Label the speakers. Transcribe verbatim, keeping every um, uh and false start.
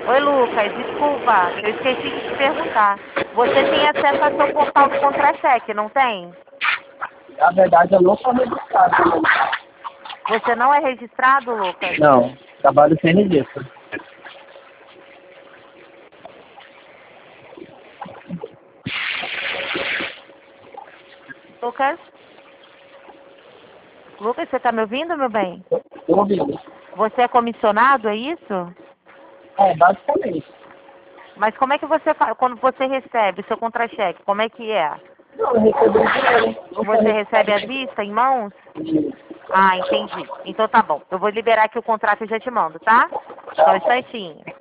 Speaker 1: Oi, Lucas, desculpa, eu esqueci de te perguntar. Você tem acesso ao seu portal do contra-cheque, não tem?
Speaker 2: Na verdade, eu não sou registrado. Né?
Speaker 1: Você não é registrado, Lucas?
Speaker 2: Não, trabalho sem registro.
Speaker 1: Lucas? Lucas, você tá me ouvindo, meu bem?
Speaker 2: Estou ouvindo.
Speaker 1: Você é comissionado, é isso?
Speaker 2: É, basicamente.
Speaker 1: Mas como é que você faz, quando você recebe o seu contra-cheque, como é que é?
Speaker 2: Não, eu recebi o dinheiro. Não sou
Speaker 1: Você recebe à
Speaker 2: registrado.
Speaker 1: vista, em mãos?
Speaker 2: Isso.
Speaker 1: Ah, entendi. Então tá bom. Eu vou liberar aqui o contrato e já te mando, tá? Só um instantinho.